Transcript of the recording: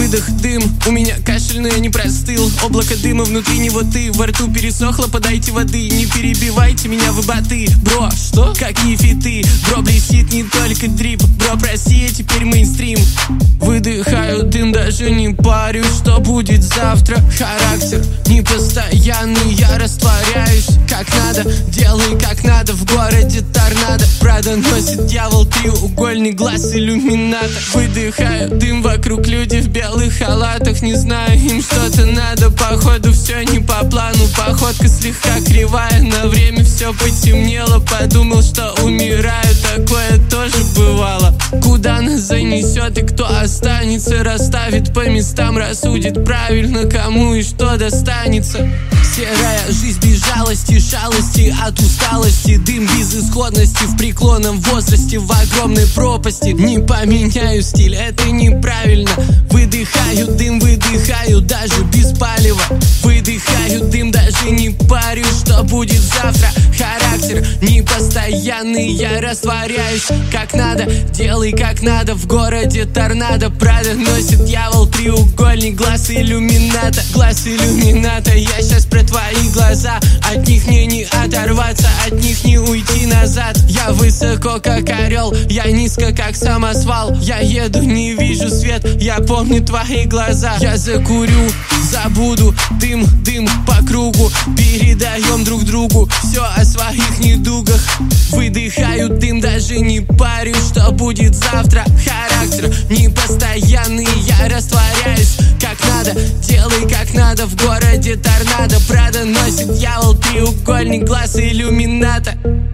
Выдох, дым, у меня кашель, но я не простыл. Облако дыма, внутри него ты. Во рту пересохло, подайте воды. Не перебивайте меня, вы боты. Бро, что? Какие фиты? Бро, блестит не только дрип. Бро, прости, я теперь мейнстрим. Выдыхаю дым, даже не парюсь, что будет завтра. Характер непостоянный, я растворяюсь как надо, делай как надо. В городе торнадо, Прада носит дьявол, треугольный глаз иллюмината. Выдыхаю дым, вокруг люди в белых халатах. Не знаю, им что-то надо, походу все не по плану. Походка слегка кривая, на время все потемнело. Подумал, что умираю, такое тоже бывало. Куда нас занесет и кто останется? Расставит по местам, рассудит правильно, кому и что достанется. Серая жизнь без жалости, шалости от усталости. Дым безысходности в преклонном возрасте, в огромной пропасти. Не поменяю стиль, это неправильно. Выдыхаю дым, выдыхаю даже без палева. Выдыхаю дым, даже не парюсь, что будет завтра. Характер непостоянный, я растворяюсь как надо, делай как надо. В городе торнадо, Прада носит дьявол, треугольник, глаз иллюмината. Глаз иллюмината, я сейчас про твои глаза. От них мне не оторваться, от них не уйти назад. Я высоко, как орел, я низко, как самосвал. Я еду, не вижу свет, я помню твои глаза. Я закурю, забуду, дым, дым по кругу. Передаем друг другу все о своих недугах. Выдыхаю дым, даже не парюсь, что будет завтра. Характер непостоянный, я растворяюсь как надо, делай как надо. В городе торнадо, Прада носит дьявол, треугольник, глаз иллюмината.